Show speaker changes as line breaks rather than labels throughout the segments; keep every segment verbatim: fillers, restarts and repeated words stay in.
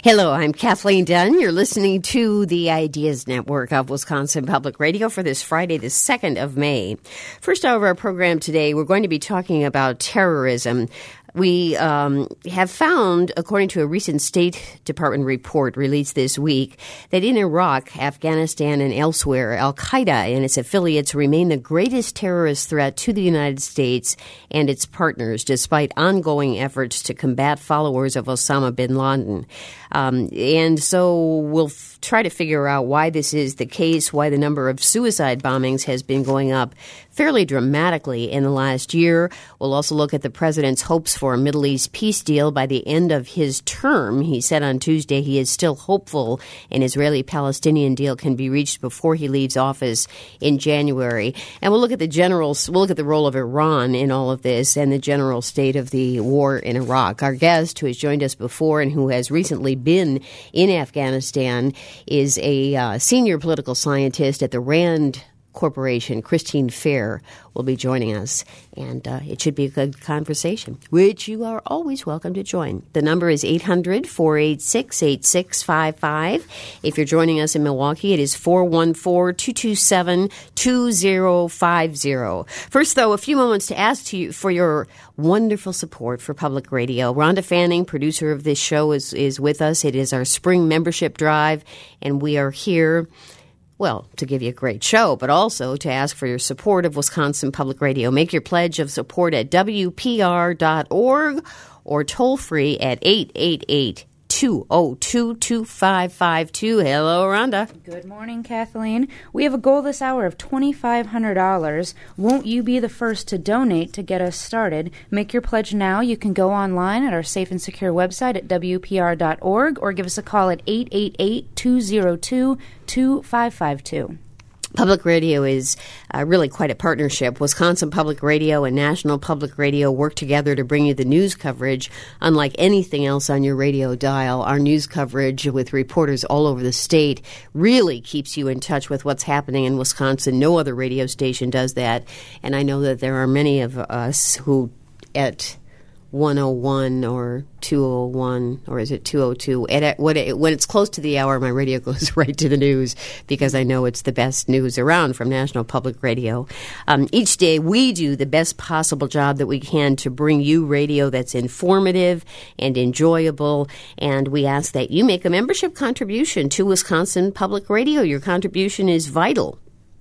Hello, I'm Kathleen Dunn. You're listening to the Ideas Network of Wisconsin Public Radio for this Friday, the second of May. First hour of our program today, we're going to be talking about terrorism. We um, have found, according to a recent State Department report released this week, that in Iraq, Afghanistan, and elsewhere, al-Qaeda and its affiliates remain the greatest terrorist threat to the United States and its partners, despite ongoing efforts to combat followers of Osama bin Laden. Um, and so we'll f- try to figure out why this is the case, why the number of suicide bombings has been going up fairly dramatically in the last year. We'll also look at the president's hopes for a Middle East peace deal by the end of his term. He said on Tuesday he is still hopeful an Israeli-Palestinian deal can be reached before he leaves office in January. And we'll look at the general, we'll look at the role of Iran in all of this and the general state of the war in Iraq. Our guest, who has joined us before and who has recently been in Afghanistan, is a uh, senior political scientist at the RAND Corporation. Christine Fair will be joining us, and uh, it should be a good conversation, which you are always welcome to join. The number is eight hundred, four eight six, eight six five five. If you're joining us in Milwaukee, it is four one four, two two seven, two zero five zero. First, though, a few moments to ask to you for your wonderful support for public radio. Rhonda Fanning, producer of this show, is, is with us. It is our spring membership drive, and we are here, well, to give you a great show, but also to ask for your support of Wisconsin Public Radio. Make your pledge of support at W P R dot org or toll free at eight eight eight, two oh two, two five five two. Hello, Rhonda.
Good morning, Kathleen. We have a goal this hour of twenty-five hundred dollars. Won't you be the first to donate to get us started? Make your pledge now. You can go online at our safe and secure website at W P R dot org or give us a call at eight eight eight, two oh two, two five five two.
Public radio is uh, really quite a partnership. Wisconsin Public Radio and National Public Radio work together to bring you the news coverage. Unlike anything else on your radio dial, our news coverage with reporters all over the state really keeps you in touch with what's happening in Wisconsin. No other radio station does that. And I know that there are many of us who at one oh one or two oh one, or is it two oh two? And at, when, it, when it's close to the hour, my radio goes right to the news because I know it's the best news around from National Public Radio. Um, each day, we do the best possible job that we can to bring you radio that's informative and enjoyable, and we ask that you make a membership contribution to Wisconsin Public Radio. Your contribution is vital.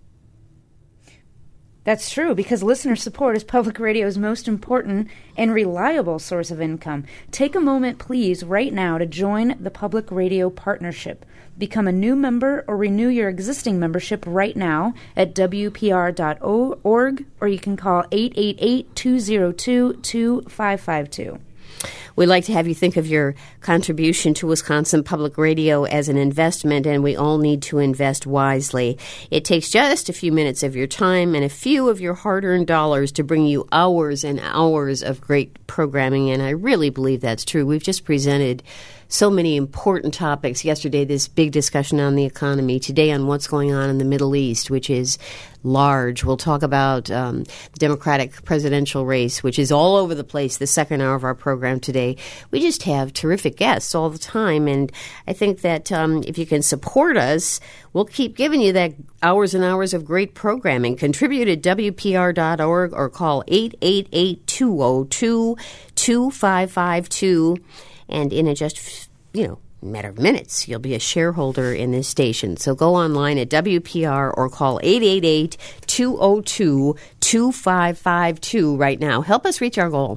That's true, because listener support is public radio's most important and reliable source of income. Take a moment, please, right now to join the Public Radio Partnership. Become a new member or renew your existing membership right now at W P R dot org, or you can call eight eight eight, two oh two, two five five two.
We'd like to have you think of your contribution to Wisconsin Public Radio as an investment, and we all need to invest wisely. It takes just a few minutes of your time and a few of your hard-earned dollars to bring you hours and hours of great programming, and I really believe that's true. We've just presented so many important topics. Yesterday, this big discussion on the economy. Today, on what's going on in the Middle East, which is large. We'll talk about um, the Democratic presidential race, which is all over the place, the second hour of our program today. We just have terrific guests all the time, and I think that um, if you can support us, we'll keep giving you that hours and hours of great programming. Contribute at W P R dot org or call eight eight eight, two oh two, two five five two. And in a just, you know, matter of minutes, you'll be a shareholder in this station. So go online at W P R or call eight eight eight, two oh two, two five five two right now. Help us reach our goal.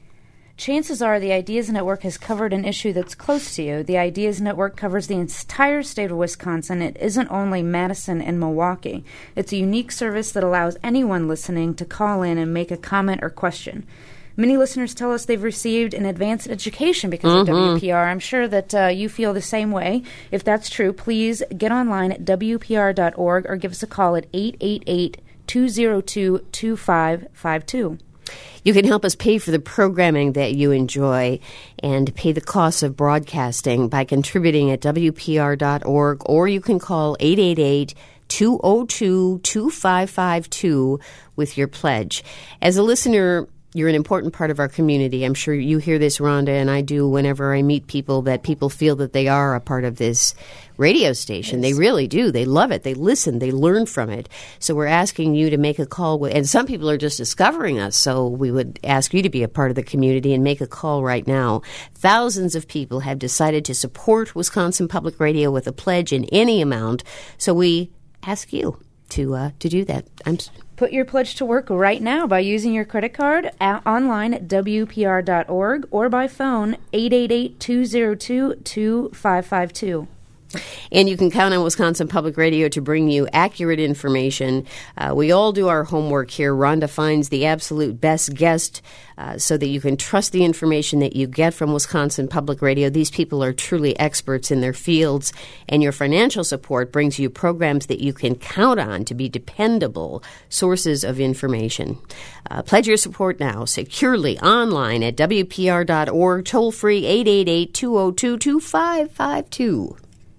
Chances are the Ideas Network has covered an issue that's close to you. The Ideas Network covers the entire state of Wisconsin. It isn't only Madison and Milwaukee. It's a unique service that allows anyone listening to call in and make a comment or question. Many listeners tell us they've received an advanced education because mm-hmm. of W P R. I'm sure that uh, you feel the same way. If that's true, please get online at W P R dot org or give us a call at eight eight eight, two oh two, two five five two.
You can help us pay for the programming that you enjoy and pay the costs of broadcasting by contributing at W P R dot org, or you can call eight eight eight, two oh two, two five five two with your pledge. As a listener You're an important part of our community. I'm sure you hear this, Rhonda, and I do whenever I meet people, that people feel that they are a part of this radio station. Yes. They really do. They love it. They listen. They learn from it. So we're asking you to make a call. And some people are just discovering us, so we would ask you to be a part of the community and make a call right now. Thousands of people have decided to support Wisconsin Public Radio with a pledge in any amount, so we ask you to uh, to do that. I'm
Put your pledge to work right now by using your credit card at, online at W P R dot org or by phone eight eight eight, two zero two, two five five two.
And you can count on Wisconsin Public Radio to bring you accurate information. Uh, we all do our homework here. Rhonda finds the absolute best guest uh, so that you can trust the information that you get from Wisconsin Public Radio. These people are truly experts in their fields, and your financial support brings you programs that you can count on to be dependable sources of information. Uh, pledge your support now securely online at W P R dot org, toll free eight eight eight, two zero two, two five five two.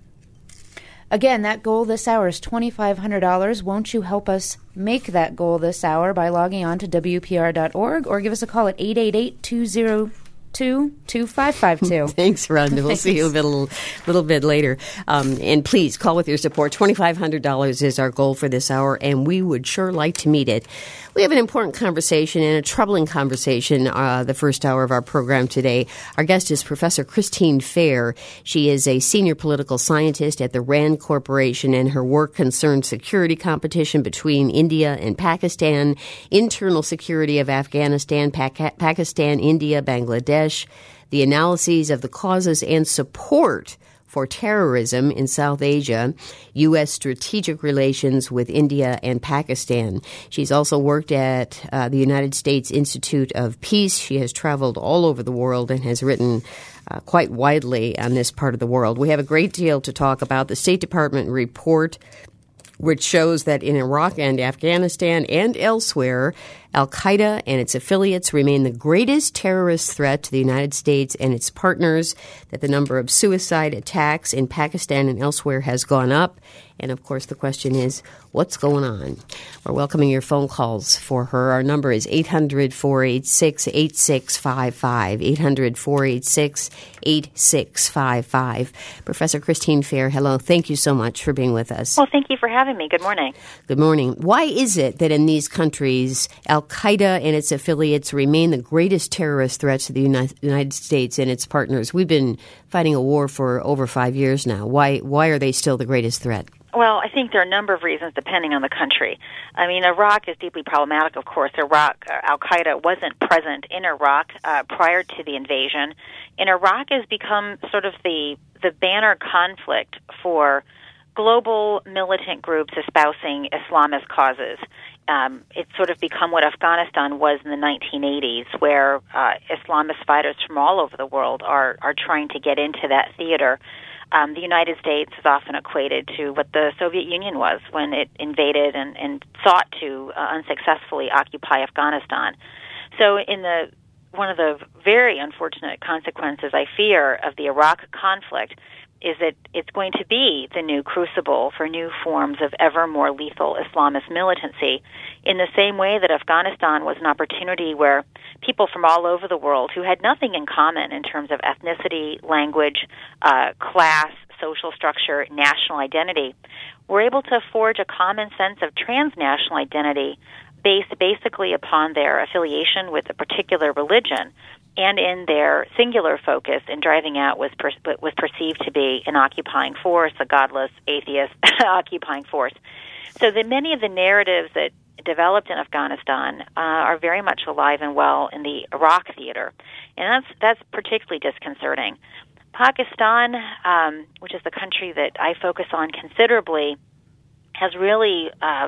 Again, that goal this hour is two thousand five hundred dollars. Won't you help us make that goal this hour by logging on to W P R dot org or give us a call at eight eight eight, two zero two, two five five two.
Thanks, Rhonda. We'll see you a little, little bit later. Um, and please call with your support. two thousand five hundred dollars is our goal for this hour, and we would sure like to meet it. We have an important conversation and a troubling conversation uh, the first hour of our program today. Our guest is Professor Christine Fair. She is a senior political scientist at the RAND Corporation, and her work concerns security competition between India and Pakistan, internal security of Afghanistan, Pak- Pakistan, India, Bangladesh, the analyses of the causes and support for terrorism in South Asia, U S strategic relations with India and Pakistan. She's also worked at uh, the United States Institute of Peace. She has traveled all over the world and has written uh, quite widely on this part of the world. We have a great deal to talk about. The State Department report, which shows that in Iraq and Afghanistan and elsewhere, Al-Qaeda and its affiliates remain the greatest terrorist threat to the United States and its partners, that the number of suicide attacks in Pakistan and elsewhere has gone up. And, of course, the question is, what's going on? We're welcoming your phone calls for her. Our number is eight hundred, four eight six, eight six five five, eight hundred, four eight six, eight six five five. Professor Christine Fair, hello. Thank you so much for being with us.
Well, thank you for having me. Good morning.
Good morning. Why is it that in these countries, Al-Qaeda and its affiliates remain the greatest terrorist threats to the United States and its partners? We've been fighting a war for over five years now. Why, why are they still the greatest threat?
Well, I think there are a number of reasons depending on the country. I mean, Iraq is deeply problematic, of course. Iraq, uh, Al-Qaeda wasn't present in Iraq uh, prior to the invasion. And Iraq has become sort of the, the banner conflict for global militant groups espousing Islamist causes. Um, it's sort of become what Afghanistan was in the nineteen eighties, where uh, Islamist fighters from all over the world are, are trying to get into that theater. Um, the United States is often equated to what the Soviet Union was when it invaded and, and sought to uh, unsuccessfully occupy Afghanistan. So in the one of the very unfortunate consequences, I fear, of the Iraq conflict is that it's going to be the new crucible for new forms of ever more lethal Islamist militancy, in the same way that Afghanistan was an opportunity where people from all over the world who had nothing in common in terms of ethnicity, language, uh, class, social structure, national identity, were able to forge a common sense of transnational identity based basically upon their affiliation with a particular religion, and in their singular focus in driving out was per- was perceived to be an occupying force, a godless, atheist occupying force. So that many of the narratives that developed in Afghanistan uh, are very much alive and well in the Iraq theater, and that's that's particularly disconcerting. Pakistan, um, which is the country that I focus on considerably, has really uh,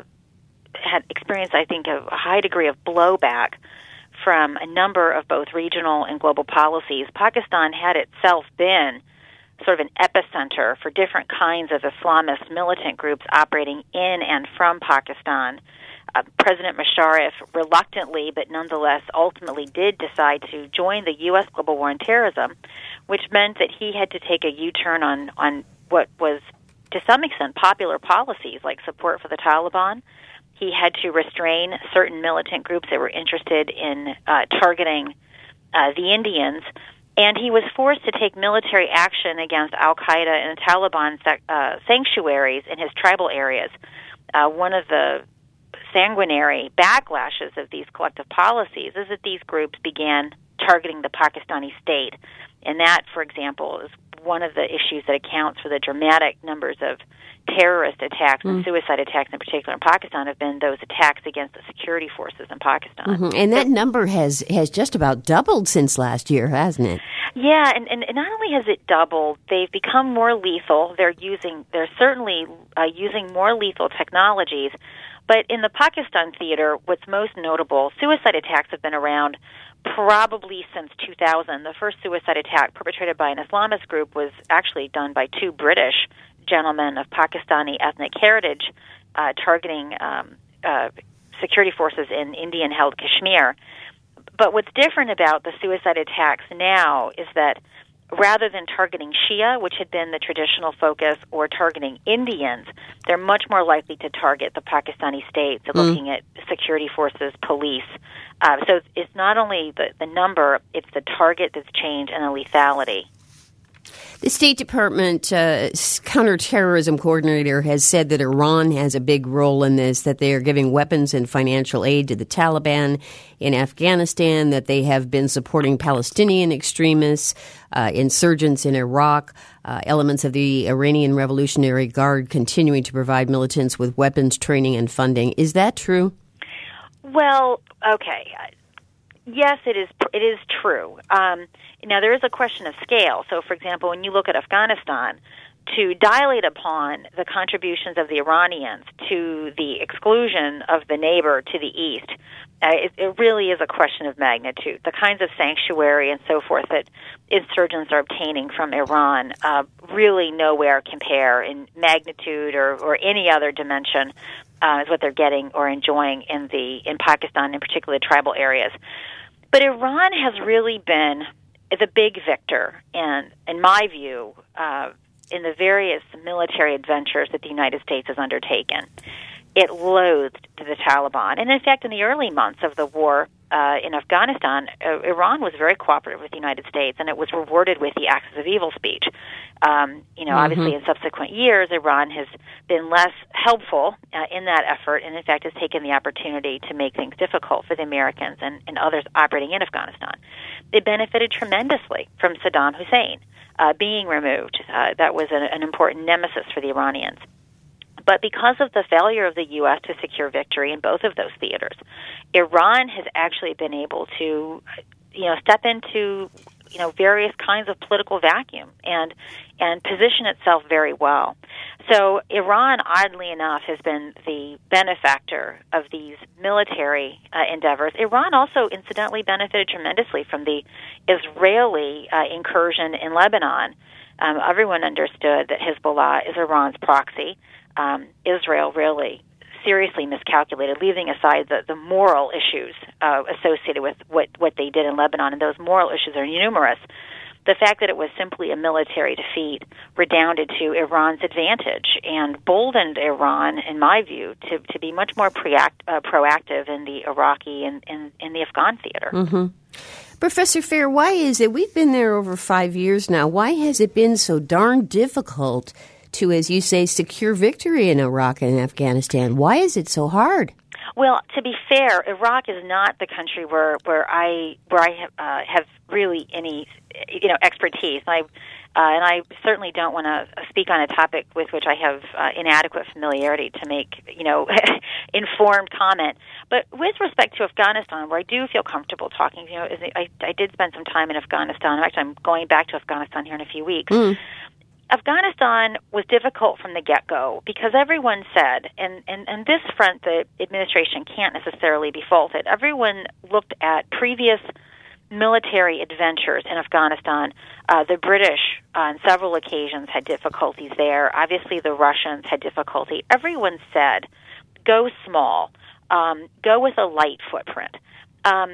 had experienced, I think, a high degree of blowback from a number of both regional and global policies. Pakistan had itself been sort of an epicenter for different kinds of Islamist militant groups operating in and from Pakistan. Uh, President Musharraf reluctantly, but nonetheless ultimately did decide to join the U S global war on terrorism, which meant that he had to take a U-turn on, on what was, to some extent, popular policies like support for the Taliban. He had to restrain certain militant groups that were interested in uh, targeting uh, the Indians. And he was forced to take military action against Al-Qaeda and Taliban uh, sanctuaries in his tribal areas. Uh, one of the sanguinary backlashes of these collective policies is that these groups began targeting the Pakistani state. And that, for example, is one of the issues that accounts for the dramatic numbers of terrorist attacks and mm. suicide attacks in particular in Pakistan have been those attacks against the security forces in Pakistan.
Mm-hmm. And that number has, has just about doubled since last year, hasn't it?
Yeah, and, and not only has it doubled, they've become more lethal. They're using, they're certainly uh, using more lethal technologies. But in the Pakistan theater, what's most notable, suicide attacks have been around probably since two thousand. The first suicide attack perpetrated by an Islamist group was actually done by two British gentlemen of Pakistani ethnic heritage uh, targeting um, uh, security forces in Indian-held Kashmir. But what's different about the suicide attacks now is that rather than targeting Shia, which had been the traditional focus, or targeting Indians, they're much more likely to target the Pakistani state, so mm. looking at security forces, police. Uh, so it's not only the, the number, it's the target that's changed and the lethality.
The State Department uh, counterterrorism coordinator has said that Iran has a big role in this, that they are giving weapons and financial aid to the Taliban in Afghanistan, that they have been supporting Palestinian extremists, uh, insurgents in Iraq, uh, elements of the Iranian Revolutionary Guard continuing to provide militants with weapons, training, and funding. Is that true?
Well, okay. Yes, it is. It is true. Um, now, there is a question of scale. So, for example, when you look at Afghanistan, to dilate upon the contributions of the Iranians to the exclusion of the neighbor to the east, uh, it, it really is a question of magnitude. The kinds of sanctuary and so forth that insurgents are obtaining from Iran uh, really nowhere compare in magnitude or, or any other dimension uh, is what they're getting or enjoying in the in Pakistan, in particular the tribal areas. But Iran has really been the big victor, in, in my view, uh, in the various military adventures that the United States has undertaken. It loathed the Taliban. And in fact, in the early months of the war uh, in Afghanistan, uh, Iran was very cooperative with the United States, and it was rewarded with the Axis of Evil speech. Um, you know, mm-hmm. obviously in subsequent years, Iran has been less helpful uh, in that effort, and in fact has taken the opportunity to make things difficult for the Americans and, and others operating in Afghanistan. It benefited tremendously from Saddam Hussein uh, being removed. Uh, that was an, an important nemesis for the Iranians. But because of the failure of the U S to secure victory in both of those theaters, Iran has actually been able to, you know, step into, you know, various kinds of political vacuum and and position itself very well. So Iran, oddly enough, has been the benefactor of these military uh, endeavors. Iran also, incidentally, benefited tremendously from the Israeli uh, incursion in Lebanon. Um, everyone understood that Hezbollah is Iran's proxy. Um, Israel really seriously miscalculated, leaving aside the, the moral issues uh, associated with what, what they did in Lebanon, and those moral issues are numerous. The fact that it was simply a military defeat redounded to Iran's advantage and boldened Iran, in my view, to, to be much more preact, uh, proactive in the Iraqi and in, in the Afghan theater.
Mm-hmm. Professor Fair, why is it, we've been there over five years now, why has it been so darn difficult to, as you say, secure victory in Iraq and Afghanistan? Why is it so hard?
Well, to be fair, Iraq is not the country where, where I where I have, uh, have really any you know expertise. I uh, and I certainly don't want to speak on a topic with which I have uh, inadequate familiarity to make you know informed comment. But with respect to Afghanistan, where I do feel comfortable talking, you know, is I I did spend some time in Afghanistan. In fact, I'm going back to Afghanistan here in a few weeks. Mm. Afghanistan was difficult from the get-go because everyone said, and, and, and this front the administration can't necessarily be faulted, everyone looked at previous military adventures in Afghanistan. Uh, the British, on several occasions, had difficulties there. Obviously, the Russians had difficulty. Everyone said, go small, um, go with a light footprint. Um,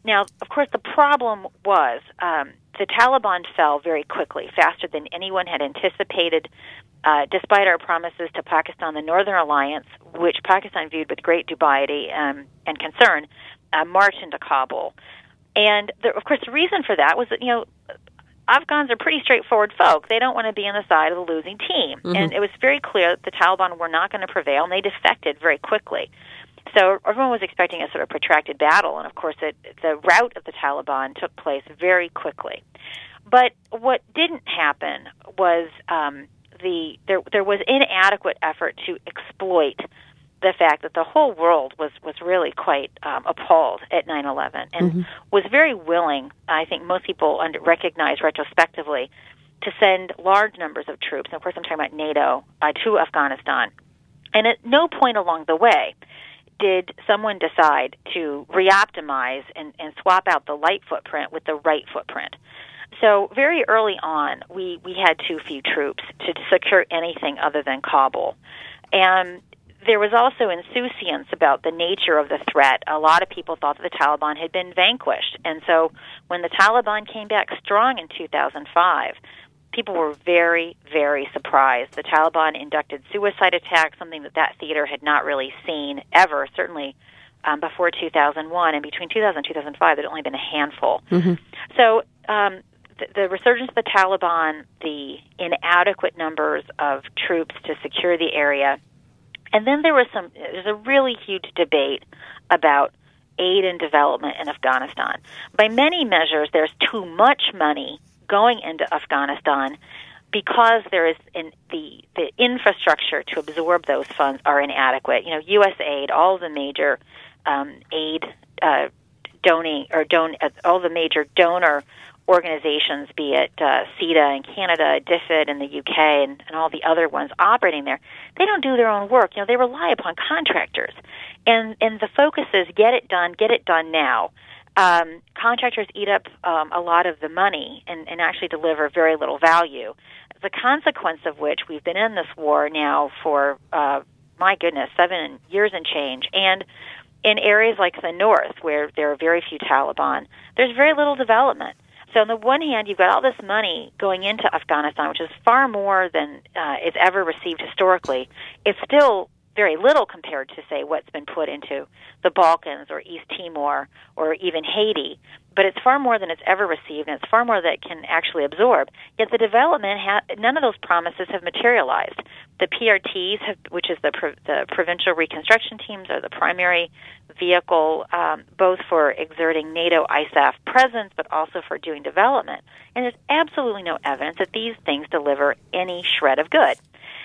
now, of course, the problem was um, the Taliban fell very quickly, faster than anyone had anticipated, uh, despite our promises to Pakistan, the Northern Alliance, which Pakistan viewed with great dubiety um, and concern, uh, marched into Kabul. And, the, of course, the reason for that was that, you know, Afghans are pretty straightforward folk. They don't want to be on the side of the losing team. Mm-hmm. And it was very clear that the Taliban were not going to prevail, and they defected very quickly. So everyone was expecting a sort of protracted battle, and of course it, the rout of the Taliban took place very quickly. But what didn't happen was um, the there, there was inadequate effort to exploit the fact that the whole world was, was really quite um, appalled at nine eleven and mm-hmm. was very willing, I think most people under, recognize retrospectively, to send large numbers of troops, and of course I'm talking about NATO, uh, to Afghanistan. And at no point along the way did someone decide to reoptimize and, and swap out the light footprint with the right footprint. So very early on, we, we had too few troops to secure anything other than Kabul. And there was also insouciance about the nature of the threat. A lot of people thought that the Taliban had been vanquished. And so when the Taliban came back strong in two thousand five, people were very, very surprised. The Taliban inducted suicide attacks, something that that theater had not really seen ever, certainly um, before two thousand one. And between two thousand and two thousand five, there had only been a handful. Mm-hmm. So um, the, the resurgence of the Taliban, the inadequate numbers of troops to secure the area, and then there was some, there's a really huge debate about aid and development in Afghanistan. By many measures, there's too much money going into Afghanistan because there is in the the infrastructure to absorb those funds are inadequate. You know, U S aid, all the major um, aid uh, donating or don uh, all the major donor organizations, be it uh, CETA in Canada, D F I D in the U K, and, and all the other ones operating there, they don't do their own work. You know, they rely upon contractors, and and the focus is get it done, get it done now. Um, contractors eat up um, a lot of the money and, and actually deliver very little value. The consequence of which we've been in this war now for, uh, my goodness, seven years and change. And in areas like the north, where there are very few Taliban, there's very little development. So on the one hand, you've got all this money going into Afghanistan, which is far more than uh, it's ever received historically. It's still very little compared to, say, what's been put into the Balkans or East Timor or even Haiti. But it's far more than it's ever received, and it's far more that it can actually absorb. Yet the development, ha- none of those promises have materialized. The P R Ts, have, which is the, pro- the provincial reconstruction teams, are the primary vehicle, um, both for exerting NATO I S A F presence, but also for doing development. And there's absolutely no evidence that these things deliver any shred of good.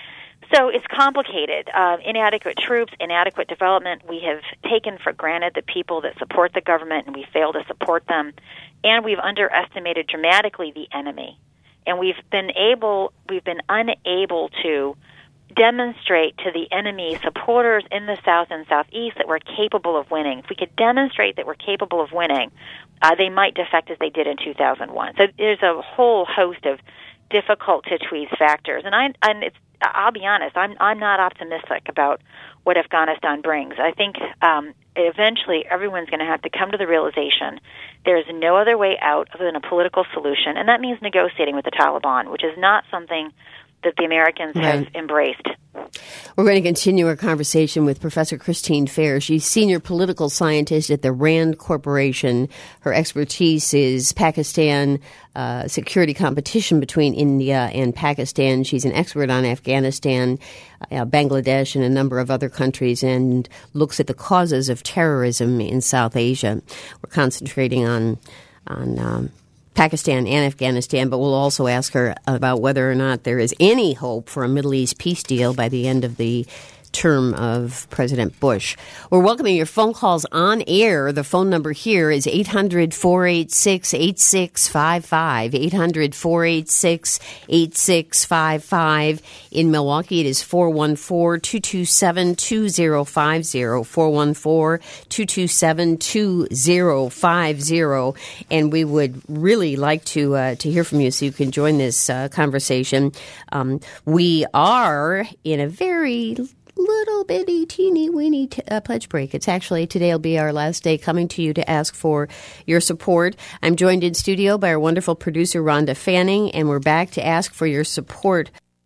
So it's complicated. Uh, inadequate troops, inadequate development. We have taken for granted the people that support the government, and we fail to support them. And we've underestimated dramatically the enemy. And we've been able, we've been unable to demonstrate to the enemy supporters in the South and Southeast that we're capable of winning. If we could demonstrate that we're capable of winning, uh, they might defect as they did in two thousand one. So there's a whole host of difficult to tweeze factors, and I and it's I'll be honest, I'm I'm not optimistic about what Afghanistan brings. I think um, eventually everyone's going to have to come to the realization there's no other way out other than a political solution, and that means negotiating with the Taliban, which is not something that the Americans right. have embraced.
We're going to continue our conversation with Professor Christine Fair. She's senior political scientist at the RAND Corporation. Her expertise is Pakistan, uh, security competition between India and Pakistan. She's an expert on Afghanistan, uh, Bangladesh, and a number of other countries, and looks at the causes of terrorism in South Asia. We're concentrating on on um, Pakistan and Afghanistan, but we'll also ask her about whether or not there is any hope for a Middle East peace deal by the end of the term of President Bush. We're welcoming your phone calls on air. The phone number here is eight hundred, four eight six, eight six five five, eight hundred, four eight six, eight six five five. In Milwaukee, it is four one four, two two seven, two zero five zero, four one four, two two seven, two zero five zero. And we would really like to uh, to hear from you so you can join this uh, conversation. Um, we are in a very little bitty, teeny weeny t- uh, pledge break. It's actually, today will be our last day coming to you to ask for your support. I'm joined in studio by our wonderful producer, Rhonda Fanning, and we're back to ask for your support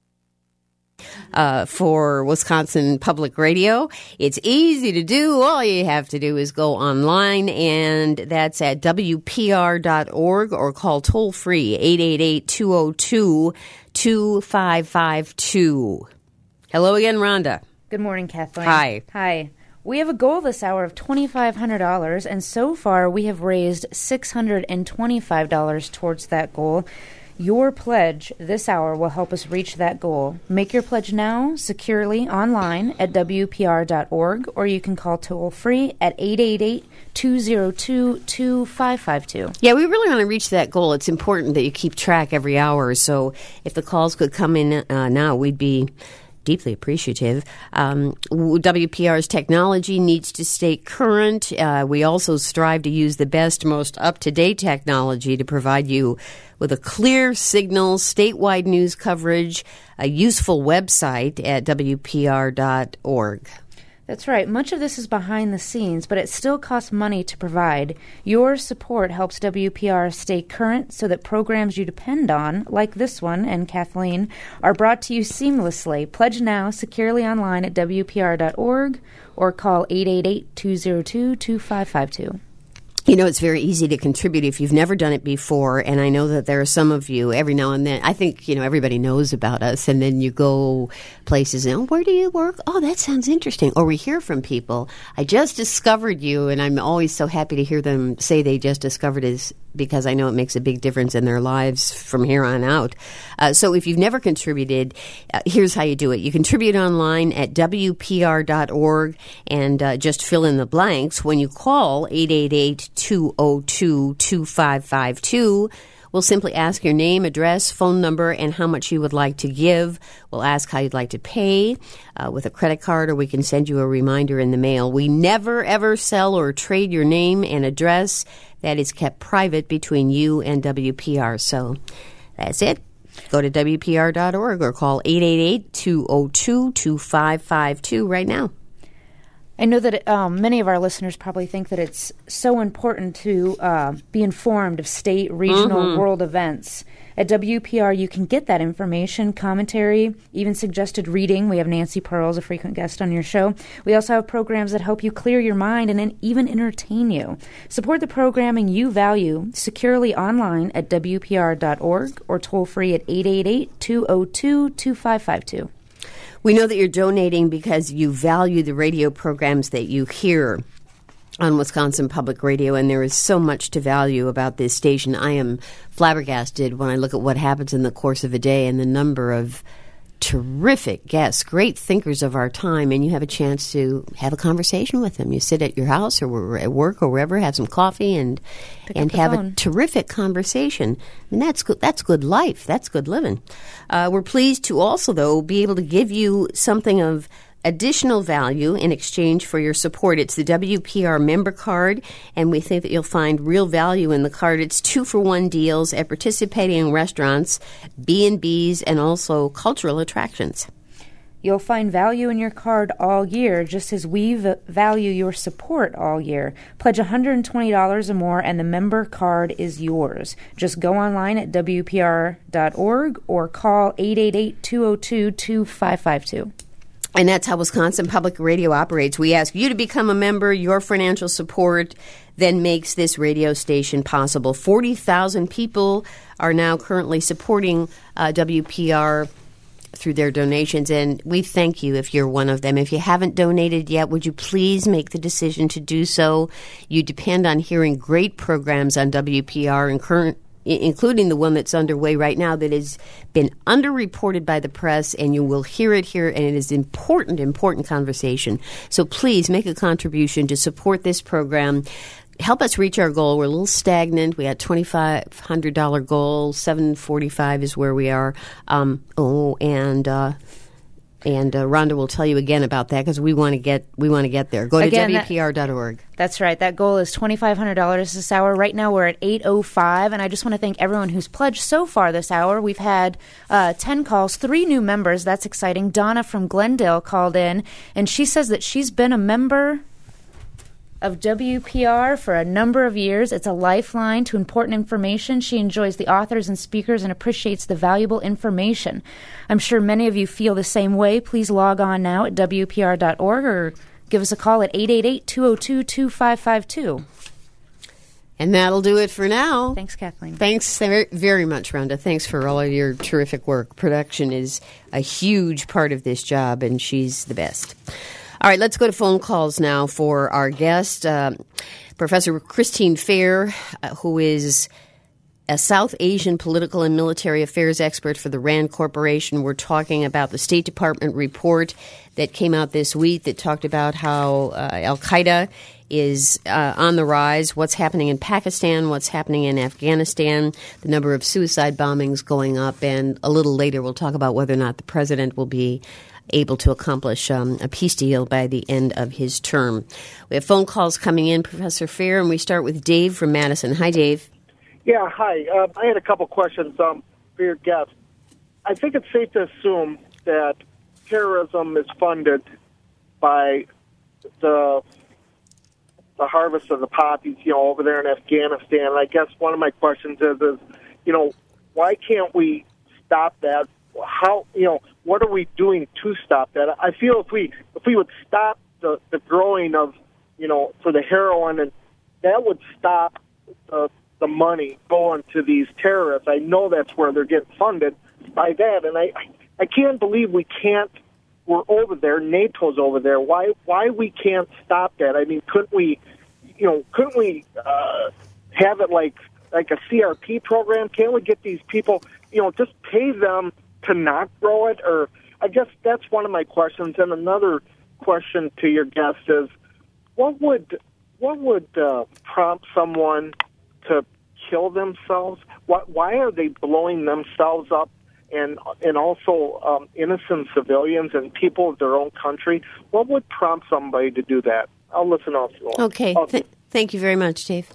Uh, for Wisconsin Public Radio. It's easy to do. All you have to do is go online, and that's at W P R dot org or call toll-free eight eight eight, two oh two, two five five two. Hello again, Rhonda.
Good morning, Kathleen.
Hi.
Hi. We have a goal this hour of twenty-five hundred dollars, and so far we have raised six hundred twenty-five dollars towards that goal. Your pledge this hour will help us reach that goal. Make your pledge now securely online at W P R dot org, or you can call toll-free at eight eight eight, two oh two, two five five two.
Yeah, we really want to reach that goal. It's important that you keep track every hour, so if the calls could come in uh, now, we'd be deeply appreciative. Um, W P R's technology needs to stay current. Uh, we also strive to use the best, most up-to-date technology to provide you with a clear signal, statewide news coverage, a useful website at W P R dot org.
That's right. Much of this is behind the scenes, but it still costs money to provide. Your support helps W P R stay current so that programs you depend on, like this one and Kathleen, are brought to you seamlessly. Pledge now securely online at W P R dot org or call eight eight eight, two oh two, two five five two.
You know, it's very easy to contribute if you've never done it before, and I know that there are some of you every now and then. I think, you know, everybody knows about us, and then you go places and, oh, where do you work? Oh, that sounds interesting. Or we hear from people, I just discovered you, and I'm always so happy to hear them say they just discovered us because I know it makes a big difference in their lives from here on out. Uh, so if you've never contributed, uh, here's how you do it. You contribute online at W P R dot org and uh, just fill in the blanks. When you call eight eight eight, two oh two, two five five two, we'll simply ask your name, address, phone number, and how much you would like to give. We'll ask how you'd like to pay uh, with a credit card, or we can send you a reminder in the mail. We never, ever sell or trade your name and address. That is kept private between you and W P R. So that's it. Go to W P R dot org or call eight eight eight, two oh two, two five five two right now.
I know that um, many of our listeners probably think that it's so important to uh, be informed of state, regional, mm-hmm. world events. At W P R, you can get that information, commentary, even suggested reading. We have Nancy Pearls, a frequent guest on your show. We also have programs that help you clear your mind and then even entertain you. Support the programming you value securely online at W P R dot org or toll free at eight eight eight, two oh two, two five five two.
We know that you're donating because you value the radio programs that you hear on Wisconsin Public Radio, and there is so much to value about this station. I am flabbergasted when I look at what happens in the course of a day and the number of terrific guests, great thinkers of our time, and you have a chance to have a conversation with them. You sit at your house or at work or wherever, have some coffee, and
Pick
and have phone. a terrific conversation. And that's good. That's good life. That's good living. Uh, we're pleased to also, though, be able to give you something of additional value in exchange for your support. It's the W P R member card, and we think that you'll find real value in the card. It's two-for-one deals at participating restaurants, B and B's, and also cultural attractions.
You'll find value in your card all year, just as we v- value your support all year. Pledge one hundred twenty dollars or more, and the member card is yours. Just go online at W P R dot org or call eight eight eight, two oh two, two five five two.
And that's how Wisconsin Public Radio operates. We ask you to become a member. Your financial support then makes this radio station possible. forty thousand people are now currently supporting uh, W P R through their donations, and we thank you if you're one of them. If you haven't donated yet, would you please make the decision to do so? You depend on hearing great programs on W P R and current including the one that's underway right now that has been underreported by the press, and you will hear it here, and it is important, important conversation. So please make a contribution to support this program. Help us reach our goal. We're a little stagnant. We had a twenty-five hundred dollars goal. seven forty-five is where we are. Um, oh, and... Uh, And uh, Rhonda will tell you again about that because we want to get we want to get there. Go to
Again,
W P R dot org.
That, that's right. That goal is twenty-five hundred dollars this hour. Right now we're at eight oh five, and I just want to thank everyone who's pledged so far this hour. We've had uh, ten calls, three new members. That's exciting. Donna from Glendale called in, and she says that she's been a member of W P R for a number of years. It's a lifeline to important information. She enjoys the authors and speakers and appreciates the valuable information. I'm sure many of you feel the same way. Please log on now at W P R dot org or give us a call at eight eight eight, two oh two, two five five two.
And that'll do it for now.
Thanks, Kathleen.
Thanks very much, Rhonda. Thanks for all of your terrific work. Production is a huge part of this job, and she's the best. All right, let's go to phone calls now for our guest, uh, Professor Christine Fair, uh, who is a South Asian political and military affairs expert for the RAND Corporation. We're talking about the State Department report that came out this week that talked about how uh, Al-Qaeda is uh, on the rise, what's happening in Pakistan, what's happening in Afghanistan, the number of suicide bombings going up, and a little later we'll talk about whether or not the president will be able to accomplish um, a peace deal by the end of his term. We have phone calls coming in, Professor Fair, and we start with Dave from Madison. Hi, Dave.
Yeah, hi. Uh, I had a couple questions um, for your guest. I think it's safe to assume that terrorism is funded by the the harvest of the poppies, you know, over there in Afghanistan. And I guess one of my questions is, is, you know, why can't we stop that? How, you know, what are we doing to stop that? I feel if we if we would stop the, the growing of, you know, for the heroin, and that would stop the, the money going to these terrorists. I know that's where they're getting funded by that, and I I can't believe we can't. We're over there. NATO's over there. Why why we can't stop that? I mean, couldn't we, you know, couldn't we uh, have it like like a C R P program? Can't we get these people, you know, just pay them to not grow it? Or I guess that's one of my questions. And another question to your guest is, what would what would uh, prompt someone to kill themselves? Why, why are they blowing themselves up, and and also um, innocent civilians and people of their own country? What would prompt somebody to do that? I'll listen off.
Okay. Th- thank you very much, Dave.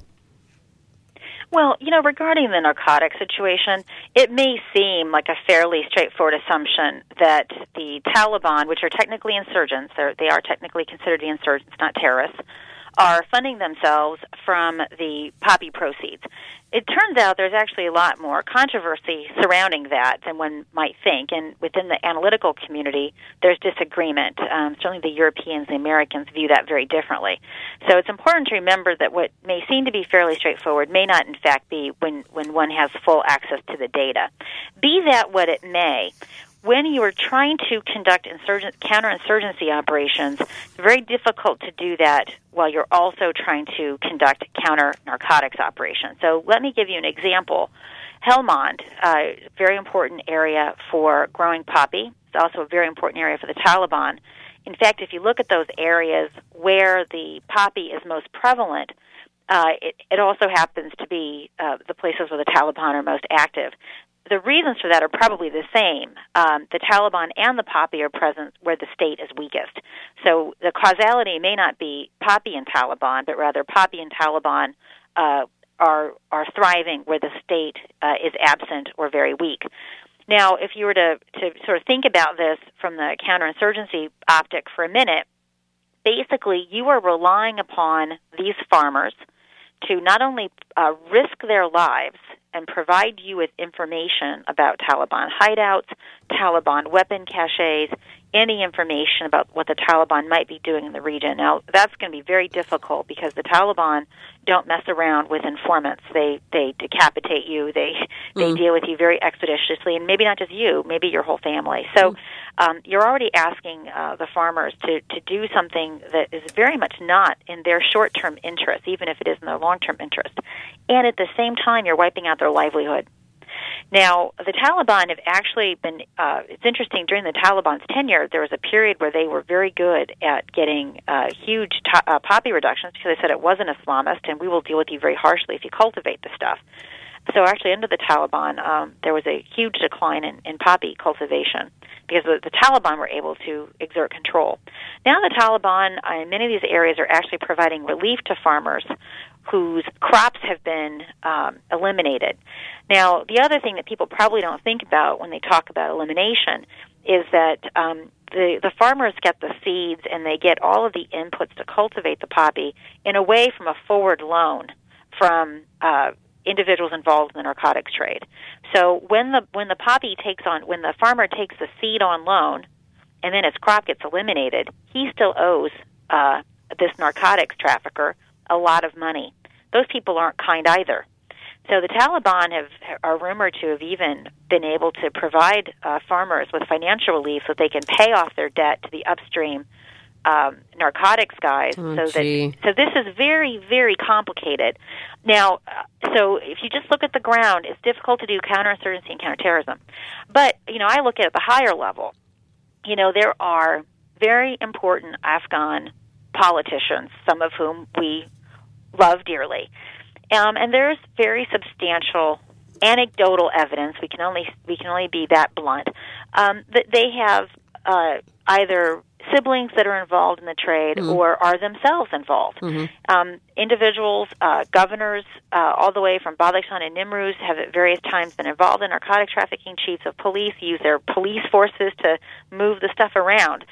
Well, you know, regarding the narcotic situation, it may seem like a fairly straightforward assumption that the Taliban, which are technically insurgents, they are technically considered the insurgents, not terrorists, are funding themselves from the poppy proceeds. It turns out there's actually a lot more controversy surrounding that than one might think, and within the analytical community, there's disagreement. Um, certainly the Europeans and the Americans view that very differently. So it's important to remember that what may seem to be fairly straightforward may not in fact be when, when one has full access to the data. Be that what it may, when you are trying to conduct insurgent, counterinsurgency operations, it's very difficult to do that while you're also trying to conduct counter-narcotics operations. So let me give you an example. Helmand, a uh, very important area for growing poppy. It's also a very important area for the Taliban. In fact, if you look at those areas where the poppy is most prevalent, uh, it, it also happens to be uh, the places where the Taliban are most active. The reasons for that are probably the same. Um, the Taliban and the poppy are present where the state is weakest. So the causality may not be poppy and Taliban, but rather poppy and Taliban uh, are are thriving where the state uh, is absent or very weak. Now, if you were to, to sort of think about this from the counterinsurgency optic for a minute, basically you are relying upon these farmers to not only uh, risk their lives and provide you with information about Taliban hideouts, Taliban weapon caches, any information about what the Taliban might be doing in the region. Now, that's going to be very difficult because the Taliban don't mess around with informants. They they decapitate you. They they mm. deal with you very expeditiously, and maybe not just you, maybe your whole family. So um, you're already asking uh, the farmers to, to do something that is very much not in their short-term interest, even if it is in their long-term interest. And at the same time, you're wiping out their livelihood. Now, the Taliban have actually been, uh, it's interesting, during the Taliban's tenure, there was a period where they were very good at getting uh, huge to- uh, poppy reductions because they said it wasn't Islamist, and we will deal with you very harshly if you cultivate the stuff. So actually, under the Taliban, um, there was a huge decline in, in poppy cultivation because the, the Taliban were able to exert control. Now the Taliban uh, in many of these areas are actually providing relief to farmers whose crops have been um, eliminated. Now, the other thing that people probably don't think about when they talk about elimination is that um, the, the farmers get the seeds and they get all of the inputs to cultivate the poppy in a way from a forward loan from uh, individuals involved in the narcotics trade. So when the when the poppy takes on, when the farmer takes the seed on loan and then its crop gets eliminated, he still owes uh, this narcotics trafficker a lot of money. Those people aren't kind either. So the Taliban have are rumored to have even been able to provide uh, farmers with financial relief so they can pay off their debt to the upstream um, narcotics guys.
Oh,
so
gee.
that so this is very, very complicated. Now, uh, so if you just look at the ground, it's difficult to do counterinsurgency and counterterrorism. But you know, I look at the higher level. You know, there are very important Afghan politicians, some of whom we love dearly. Um, and there's very substantial anecdotal evidence. We can only we can only be that blunt um, that they have uh, either siblings that are involved in the trade mm-hmm. or are themselves involved. Mm-hmm. Um, individuals, uh, governors, uh, all the way from Badakhshan and Nimruz have at various times been involved in narcotic trafficking. Chiefs of police use their police forces to move the stuff around.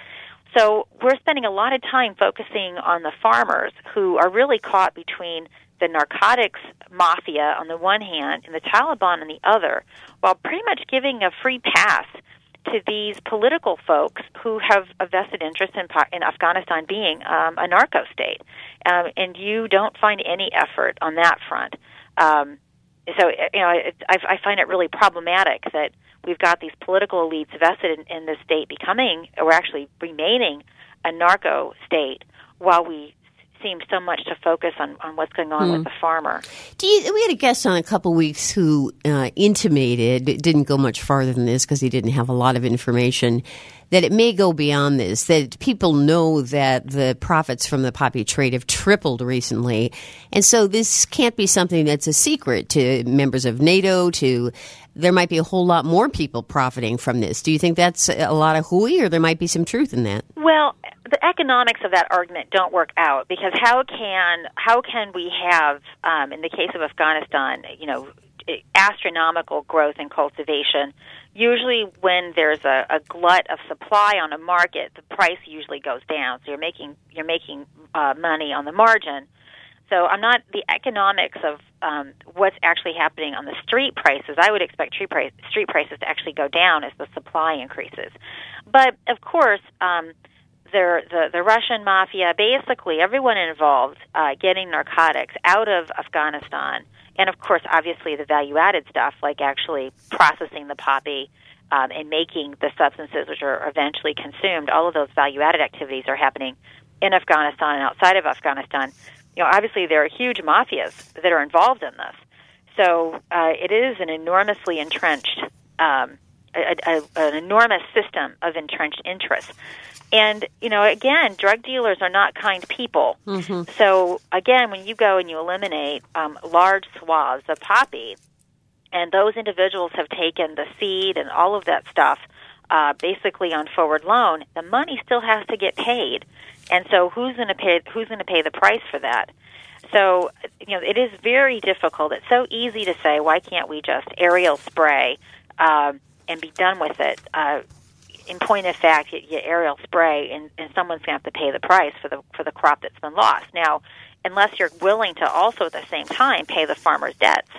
So we're spending a lot of time focusing on the farmers who are really caught between the narcotics mafia on the one hand and the Taliban on the other, while pretty much giving a free pass to these political folks who have a vested interest in, in Afghanistan being um, a narco state. Um, and you don't find any effort on that front. Um, so, you know, it, I, I find it really problematic that we've got these political elites vested in, in this state becoming, or actually remaining, a narco state, while we seem so much to focus on, on what's going on hmm. with the farmer.
Do you, we had a guest on a couple weeks who uh, intimated, it didn't go much farther than this because he didn't have a lot of information, that it may go beyond this, that people know that the profits from the poppy trade have tripled recently. And so this can't be something that's a secret to members of NATO, to there might be a whole lot more people profiting from this. Do you think that's a lot of hooey, or there might be some truth in that?
Well, the economics of that argument don't work out, because how can how can we have, um, in the case of Afghanistan, you know, astronomical growth in cultivation? Usually when there's a, a glut of supply on a market, the price usually goes down. So you're making you're making uh, money on the margin. So I'm not the economics of um, what's actually happening on the street prices. I would expect street, price, street prices to actually go down as the supply increases. But of course, um, the, the the Russian mafia, basically everyone involved, uh, getting narcotics out of Afghanistan, and of course, obviously, the value-added stuff, like actually processing the poppy um, and making the substances which are eventually consumed. All of those value-added activities are happening in Afghanistan and outside of Afghanistan. You know, obviously, there are huge mafias that are involved in this. So uh, it is an enormously entrenched, um, a, a, an enormous system of entrenched interests. And, you know, again, drug dealers are not kind people. Mm-hmm. So, again, when you go and you eliminate um, large swaths of poppy, and those individuals have taken the seed and all of that stuff uh, basically on forward loan, the money still has to get paid. And so who's going to pay who's going to pay the price for that? So, you know, it is very difficult. It's so easy to say, why can't we just aerial spray um, and be done with it? Uh In point of fact, you, you aerial spray, and, and someone's going to have to pay the price for the for the crop that's been lost. Now, unless you're willing to also at the same time pay the farmer's debts,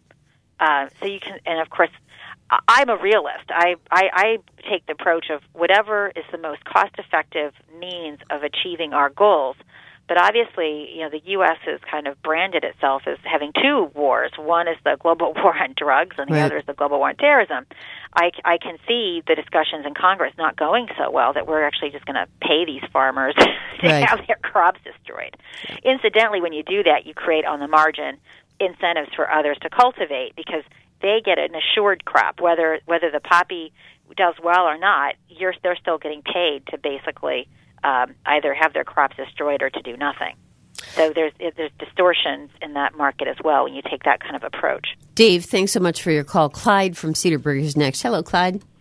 uh, so you can. And of course, I'm a realist. I, I I take the approach of whatever is the most cost-effective means of achieving our goals. But obviously, you know, the U S has kind of branded itself as having two wars. One is the global war on drugs, and the right. other is the global war on terrorism. I, I can see the discussions in Congress not going so well, that we're actually just going to pay these farmers to right. have their crops destroyed. Incidentally, when you do that, you create on the margin incentives for others to cultivate, because they get an assured crop. Whether whether the poppy does well or not, you're, they're still getting paid to basically Um, either have their crops destroyed or to do nothing. So there's there's distortions in that market as well when you take that kind of approach.
Dave, thanks so much for your call. Clyde from Cedarburg is next. Hello, Clyde.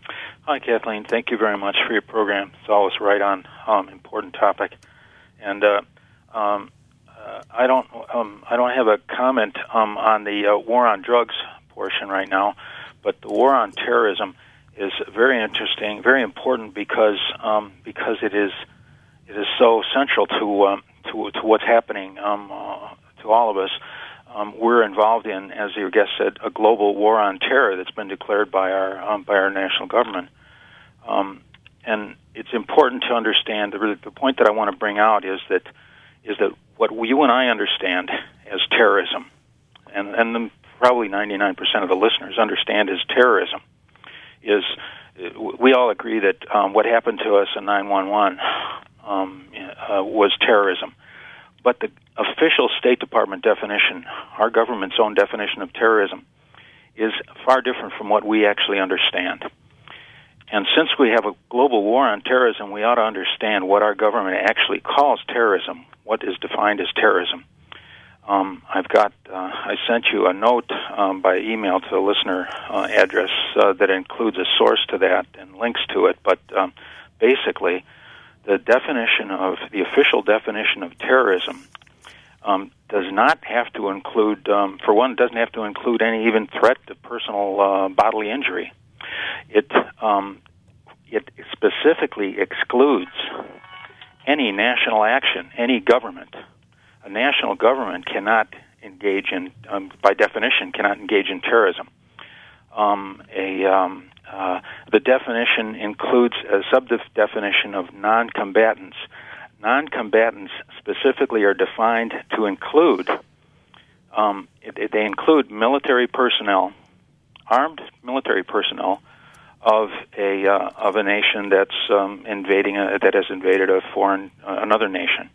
Hi, Kathleen. Thank you very much for your program. It's always right on um, important topic. And uh, um, uh, I don't um, I don't have a comment um, on the uh, war on drugs portion right now, but the war on terrorism is very interesting, very important because um, because it is it is so central to um, to to what's happening um, uh, to all of us. Um, we're involved in, as your guest said, a global war on terror that's been declared by our um, by our national government. Um, and it's important to understand. The, the point that I want to bring out is that is that what you and I understand as terrorism, and and the, probably ninety-nine percent of the listeners understand as terrorism, is we all agree that um, what happened to us in nine one one um, uh, was terrorism. But the official State Department definition, our government's own definition of terrorism, is far different from what we actually understand. And since we have a global war on terrorism, we ought to understand what our government actually calls terrorism, what is defined as terrorism. Um, I've got, uh, I sent you a note um, by email to the listener uh, address uh, that includes a source to that and links to it, but um, basically, the definition of, the official definition of terrorism um, does not have to include, um, for one, doesn't have to include any even threat to personal uh, bodily injury. It um, it specifically excludes any national action, any government. A national government cannot engage in, um, by definition, cannot engage in terrorism. Um, a um, uh, the definition includes a sub-definition of non-combatants. Non-combatants specifically are defined to include, um, it, it, they include military personnel, armed military personnel of a uh, of a nation that's um, invading a, that has invaded a foreign uh, another nation.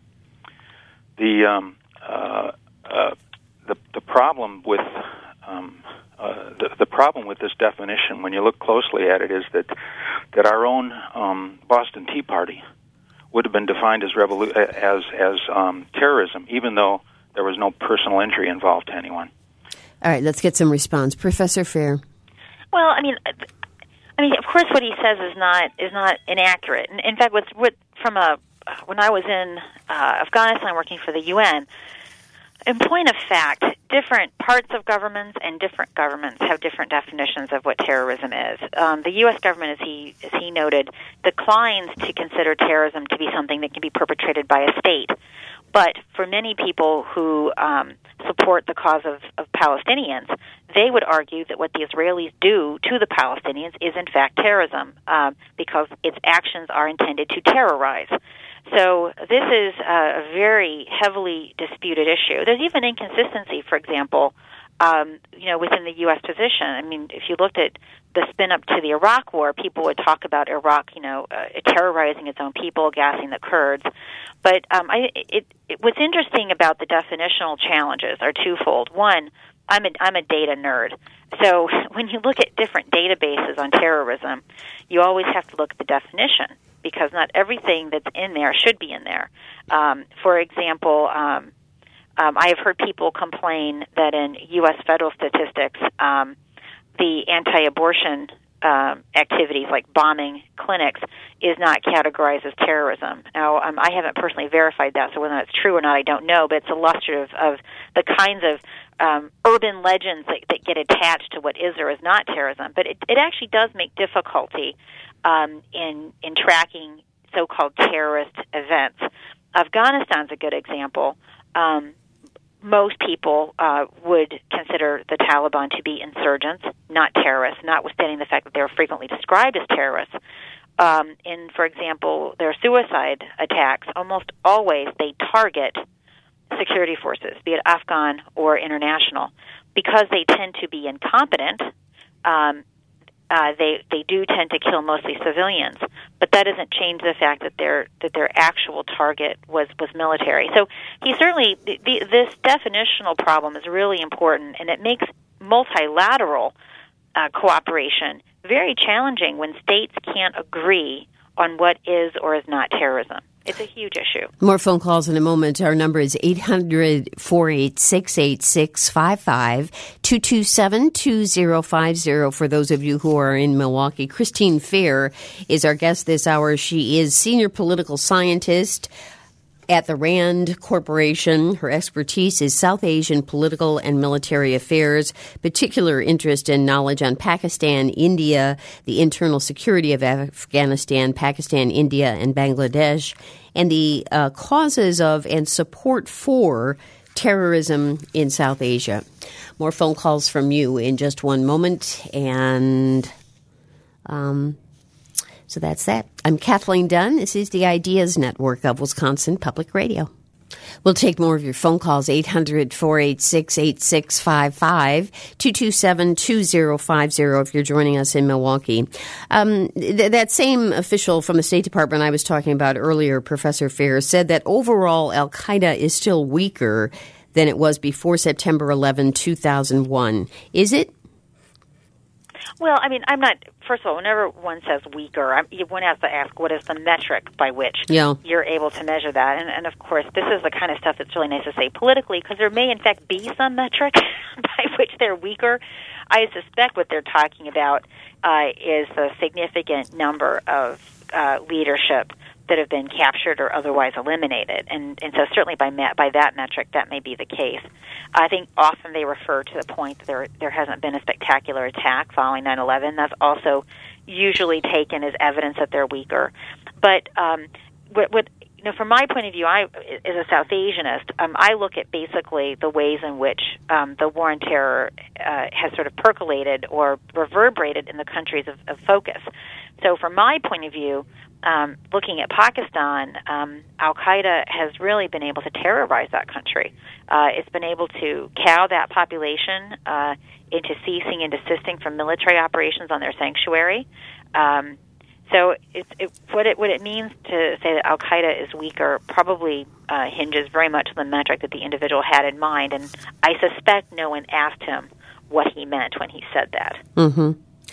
The um, uh, uh, the the problem with um, uh, the, the problem with this definition, when you look closely at it, is that that our own um, Boston Tea Party would have been defined as revolu- as as um, terrorism, even though there was no personal injury involved to anyone.
All right, let's get some response, Professor Fair.
Well, I mean, I mean, of course, what he says is not is not inaccurate. In, in fact, what's what from a when I was in uh, Afghanistan working for the U N, in point of fact, different parts of governments and different governments have different definitions of what terrorism is. Um, the U S government, as he as he noted, declines to consider terrorism to be something that can be perpetrated by a state. But for many people who um, support the cause of, of Palestinians, they would argue that what the Israelis do to the Palestinians is in fact terrorism, um, because its actions are intended to terrorize. So this is a very heavily disputed issue. There's even inconsistency, for example, um, you know, within the U S position. I mean, if you looked at the spin up to the Iraq War, people would talk about Iraq, you know, uh, terrorizing its own people, gassing the Kurds. But um, I, it, it, what's interesting about the definitional challenges are twofold. One, I'm a, I'm a data nerd. So when you look at different databases on terrorism, you always have to look at the definition, because not everything that's in there should be in there. Um, for example, um, um, I have heard people complain that in U S federal statistics, um, the anti-abortion um, activities like bombing clinics is not categorized as terrorism. Now, um, I haven't personally verified that, so whether that's true or not, I don't know, but it's illustrative of the kinds of um, urban legends that, that get attached to what is or is not terrorism. But it, it actually does make difficulty um, in, in tracking so-called terrorist events. Afghanistan's a good example. Um, most people uh, would consider the Taliban to be insurgents, not terrorists, notwithstanding the fact that they're frequently described as terrorists. Um, in, for example, their suicide attacks, almost always they target security forces, be it Afghan or international, because they tend to be incompetent. Um, uh, they they do tend to kill mostly civilians, but that doesn't change the fact that their that their actual target was, was military. So he certainly the, the, this definitional problem is really important, and it makes multilateral uh, cooperation very challenging when states can't agree on what is or is not terrorism. It's a huge issue.
More phone calls in a moment. Our number is eight hundred, four eight six, eight six five five, two two seven, two zero five zero for those of you who are in Milwaukee. Christine Fair is our guest this hour. She is senior political scientist at the RAND Corporation. Her expertise is South Asian political and military affairs, particular interest and knowledge on Pakistan, India, the internal security of Afghanistan, Pakistan, India, and Bangladesh, and the uh, causes of and support for terrorism in South Asia. More phone calls from you in just one moment, and um So that's that. I'm Kathleen Dunn. This is the Ideas Network of Wisconsin Public Radio. We'll take more of your phone calls, eight hundred, four eight six, eight six five five, two two seven, two zero five zero if you're joining us in Milwaukee. Um, th- that same official from the State Department I was talking about earlier, Professor Fair, said that overall Al-Qaeda is still weaker than it was before September eleventh, two thousand one. Is it?
Well, I mean, I'm not, first of all, whenever one says weaker, I'm, one has to ask what is the metric by which
yeah.
you're able to measure that. And, and, of course, this is the kind of stuff that's really nice to say politically, because there may, in fact, be some metric by which they're weaker. I suspect what they're talking about uh, is the significant number of uh, leadership that have been captured or otherwise eliminated. And, and so certainly by ma- by that metric, that may be the case. I think often they refer to the point that there there hasn't been a spectacular attack following nine eleven. That's also usually taken as evidence that they're weaker. But um, what, what you know, from my point of view, I as a South Asianist, um, I look at basically the ways in which um, the war on terror uh, has sort of percolated or reverberated in the countries of, of focus. So from my point of view, Um, looking at Pakistan, um, Al-Qaeda has really been able to terrorize that country. Uh, it's been able to cow that population uh, into ceasing and desisting from military operations on their sanctuary. Um, so it, it, what, it, what it means to say that Al-Qaeda is weaker probably uh, hinges very much on the metric that the individual had in mind, and I suspect no one asked him what he meant when he said that.
Mm-hmm.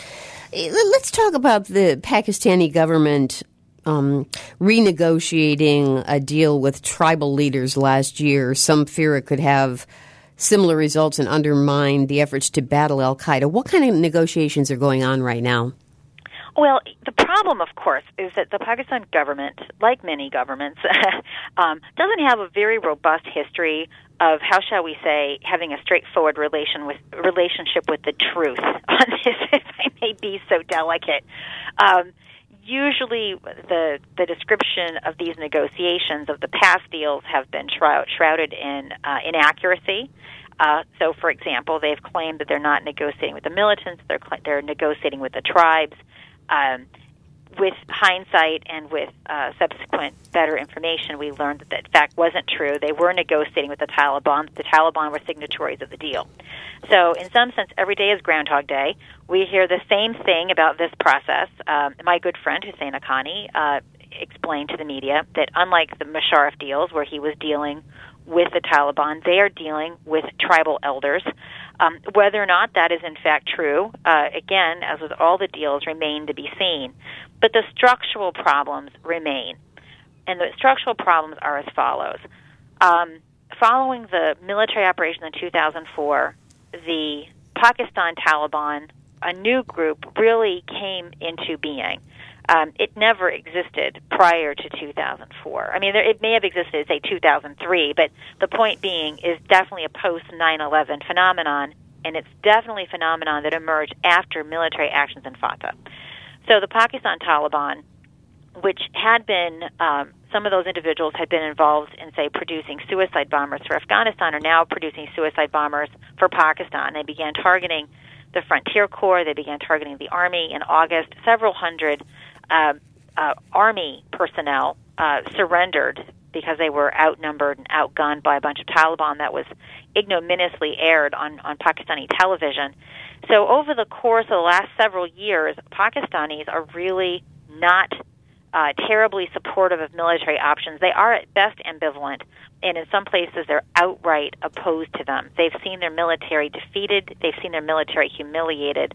Let's talk about the Pakistani government Um, renegotiating a deal with tribal leaders last year. Some fear it could have similar results and undermine the efforts to battle Al-Qaeda. What kind of negotiations are going on right now?
Well, the problem, of course, is that the Pakistan government, like many governments, um, doesn't have a very robust history of, how shall we say, having a straightforward relation with relationship with the truth on this, if I may be so delicate. Um, Usually, the the description of these negotiations of the past deals have been shroud, shrouded in uh, inaccuracy. Uh, so, for example, they've claimed that they're not negotiating with the militants; they're they're negotiating with the tribes. Um, with hindsight and with uh, subsequent better information, we learned that that in fact wasn't true. They were negotiating with the Taliban. The Taliban were signatories of the deal. So, in some sense, every day is Groundhog Day. We hear the same thing about this process. Um, my good friend, Hussein Haqqani, uh, explained to the media that unlike the Musharraf deals, where he was dealing with the Taliban, they are dealing with tribal elders. Um, whether or not that is in fact true, uh, again, as with all the deals, remain to be seen. But the structural problems remain. And the structural problems are as follows. Um, following the military operation in two thousand four, the Pakistan Taliban, a new group, really came into being. Um, it never existed prior to two thousand four. I mean, there, it may have existed, say, two thousand three, but the point being is definitely a post nine eleven phenomenon, and it's definitely a phenomenon that emerged after military actions in Fatah. So the Pakistan Taliban, which had been, um, some of those individuals had been involved in, say, producing suicide bombers for Afghanistan, are now producing suicide bombers for Pakistan. They began targeting the Frontier Corps. They began targeting the Army in August. Several hundred uh, uh, Army personnel uh, surrendered because they were outnumbered and outgunned by a bunch of Taliban. That was ignominiously aired on, on Pakistani television. So over the course of the last several years, Pakistanis are really not uh, terribly supportive of military options. They are at best ambivalent, and in some places they're outright opposed to them. They've seen their military defeated. They've seen their military humiliated.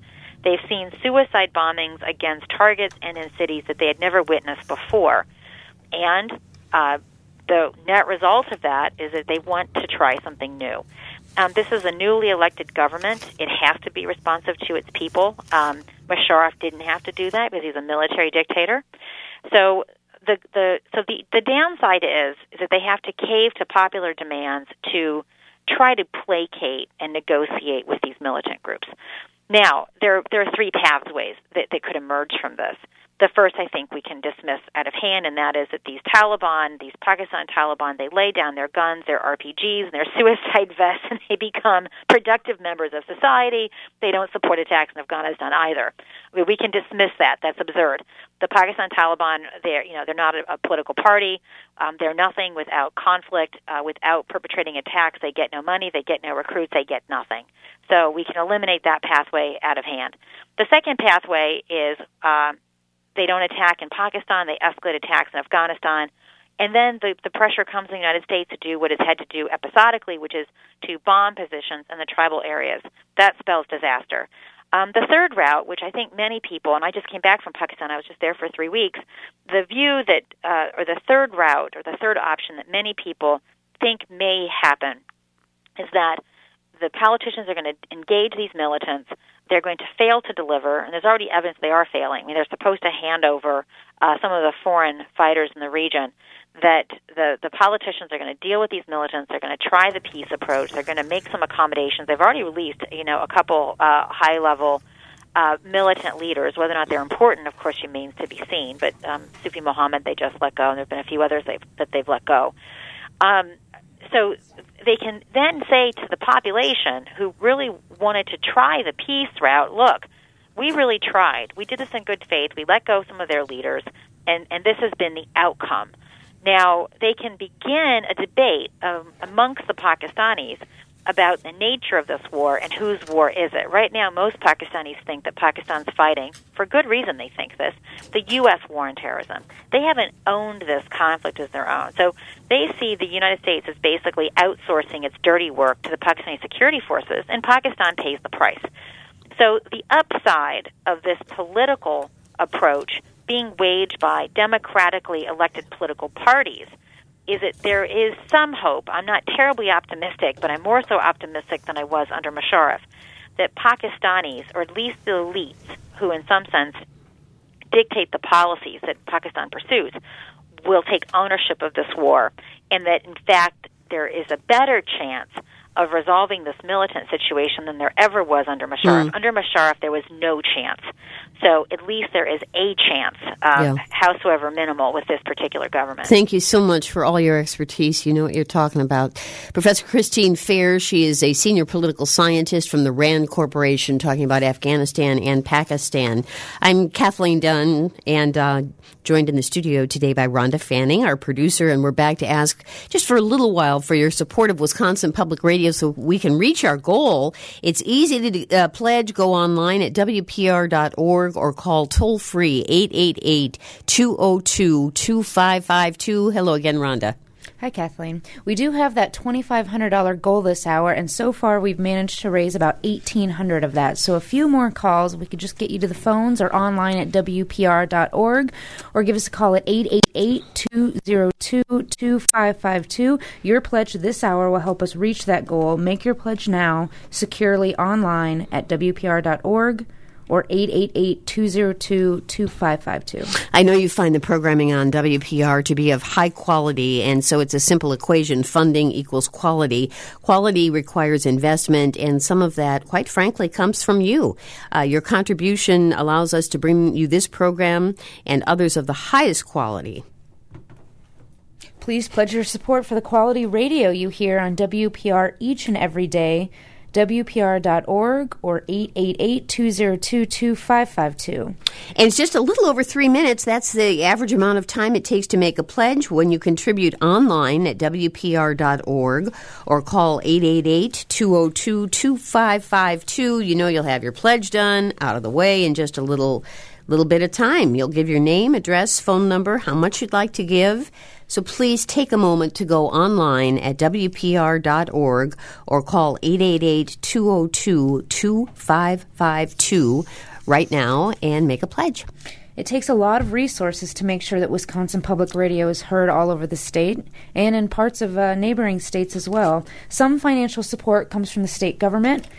They've seen suicide bombings against targets and in cities that they had never witnessed before. And uh, the net result of that is that they want to try something new. Um, this is a newly elected government. It has to be responsive to its people. Um, Musharraf didn't have to do that because he's a military dictator. So the the so the, the downside is, is that they have to cave to popular demands to try to placate and negotiate with these militant groups. Now, there there are three pathways that, that could emerge from this. The first, I think, we can dismiss out of hand, and that is that these Taliban, these Pakistan Taliban, they lay down their guns, their R P Gs, and their suicide vests, and they become productive members of society. They don't support attacks in Afghanistan either. I mean, we can dismiss that. That's absurd. The Pakistan Taliban, they're you know they're not a, a political party. Um, they're nothing without conflict, uh, without perpetrating attacks. They get no money. They get no recruits. They get nothing. So we can eliminate that pathway out of hand. The second pathway is uh, they don't attack in Pakistan. They escalate attacks in Afghanistan. And then the, the pressure comes in the United States to do what it's had to do episodically, which is to bomb positions in the tribal areas. That spells disaster. Um, the third route, which I think many people, and I just came back from Pakistan, I was just there for three weeks, the view that, uh, or the third route, or the third option that many people think may happen is that the politicians are going to engage these militants. They're going to fail to deliver, and there's already evidence they are failing. I mean, they're supposed to hand over uh, some of the foreign fighters in the region, that the, the politicians are going to deal with these militants. They're going to try the peace approach. They're going to make some accommodations. They've already released, you know, a couple uh, high-level uh, militant leaders. Whether or not they're important, of course, remains to be seen. But um, Sufi Mohammed, they just let go, and there have been a few others they've, that they've let go. Um, so they can then say to the population who really wanted to try the peace route, look, we really tried. We did this in good faith. We let go of some of their leaders, and, and this has been the outcome. Now, they can begin a debate um, amongst the Pakistanis about the nature of this war and whose war is it. Right now, most Pakistanis think that Pakistan's fighting, for good reason they think this, the U S war on terrorism. They haven't owned this conflict as their own. So they see the United States as basically outsourcing its dirty work to the Pakistani security forces, and Pakistan pays the price. So the upside of this political approach being waged by democratically elected political parties is that there is some hope. I'm not terribly optimistic, but I'm more so optimistic than I was under Musharraf, that Pakistanis, or at least the elites, who in some sense dictate the policies that Pakistan pursues, will take ownership of this war, and that, in fact, there is a better chance of resolving this militant situation than there ever was under Musharraf. Mm. Under Musharraf, there was no chance. So at least there is a chance, um, yeah. howsoever minimal, with this particular government.
Thank you so much for all your expertise. You know what you're talking about. Professor Christine Fair, she is a senior political scientist from the RAND Corporation, talking about Afghanistan and Pakistan. I'm Kathleen Dunn, and uh, joined in the studio today by Rhonda Fanning, our producer, and we're back to ask just for a little while for your support of Wisconsin Public Radio so we can reach our goal. It's easy to uh, pledge. Go online at W P R dot org or call toll-free eight eight eight, two oh two, two five five two. Hello again, Rhonda.
Hi, Kathleen. We do have that twenty-five hundred dollars goal this hour, and so far we've managed to raise about eighteen hundred dollars of that. So a few more calls. We could just get you to the phones or online at W P R dot org, or give us a call at eight eight eight, two oh two, two five five two. Your pledge this hour will help us reach that goal. Make your pledge now securely online at W P R dot org. or eight eight eight, two oh two, two five five two.
I know you find the programming on W P R to be of high quality, and so it's a simple equation. Funding equals quality. Quality requires investment, and some of that, quite frankly, comes from you. Uh, your contribution allows us to bring you this program and others of the highest quality.
Please pledge your support for the quality radio you hear on W P R each and every day. W P R dot org or eight eight eight, two oh two, two five five two.
And it's just a little over three minutes. That's the average amount of time it takes to make a pledge when you contribute online at W P R dot org or call eight eight eight, two oh two, two five five two. You know you'll have your pledge done, out of the way in just a little little bit of time. You'll give your name, address, phone number, how much you'd like to give. So please take a moment to go online at W P R dot org or call eight eight eight, two oh two, two five five two. right now and make a pledge.
It takes a lot of resources to make sure that Wisconsin Public Radio is heard all over the state and in parts of uh, neighboring states as well. Some financial support comes from the state government,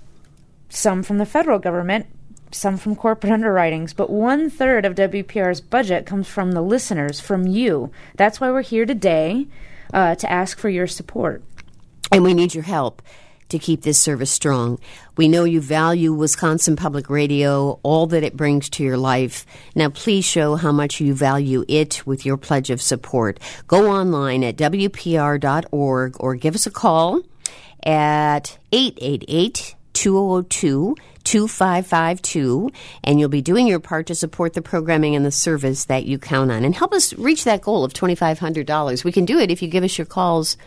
some from the federal government, some from corporate underwritings, but one-third of W P R's budget comes from the listeners, from you. That's why we're here today, uh, to ask for your support.
And we need your help to keep this service strong. We know you value Wisconsin Public Radio, all that it brings to your life. Now, please show how much you value it with your pledge of support. Go online at W P R dot org or give us a call at eight eight eight, two zero two, two five five two, and you'll be doing your part to support the programming and the service that you count on. And help us reach that goal of twenty-five hundred dollars. We can do it if you give us your calls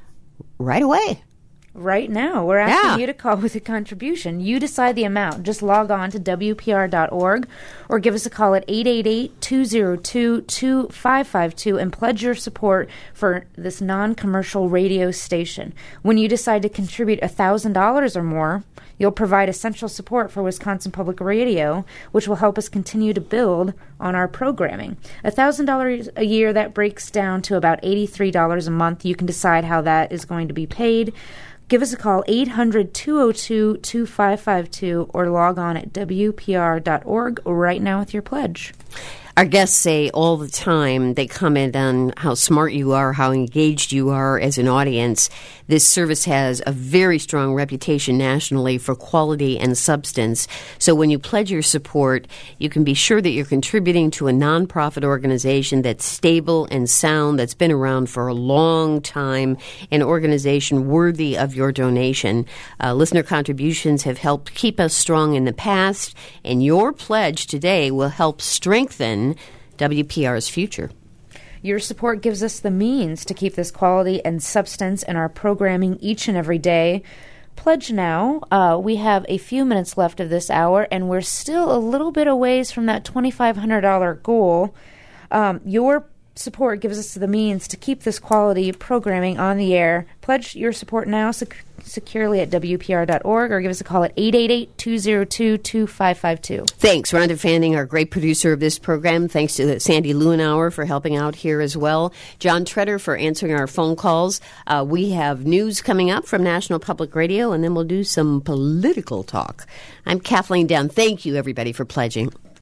right away.
Right now, we're asking
Yeah.
you to call with a contribution. You decide the amount. Just log on to W P R dot org or give us a call at eight eight eight, two zero two, two five five two and pledge your support for this non-commercial radio station. When you decide to contribute one thousand dollars or more, you'll provide essential support for Wisconsin Public Radio, which will help us continue to build on our programming. one thousand dollars a year, that breaks down to about eighty-three dollars a month. You can decide how that is going to be paid. Give us a call, eight hundred, two zero two, two five five two, or log on at W P R dot org right now with your pledge.
Our guests say all the time, they comment on how smart you are, how engaged you are as an audience. This service has a very strong reputation nationally for quality and substance. So when you pledge your support, you can be sure that you're contributing to a nonprofit organization that's stable and sound, that's been around for a long time, an organization worthy of your donation. Uh, listener contributions have helped keep us strong in the past, and your pledge today will help strengthen W P R's future.
Your support gives us the means to keep this quality and substance in our programming each and every day. Pledge now. Uh, we have a few minutes left of this hour, and we're still a little bit a ways from that twenty-five hundred dollars goal. Um, your support gives us the means to keep this quality programming on the air. Pledge your support now sec- securely at W P R dot org or give us a call at eight eight eight, two zero two, two five five two.
Thanks, Rhonda Fanning, our great producer of this program. Thanks to Sandy Lewinauer for helping out here as well. John Treader for answering our phone calls. Uh, we have news coming up from National Public Radio, and then we'll do some political talk. I'm Kathleen Dunn. Thank you, everybody, for pledging.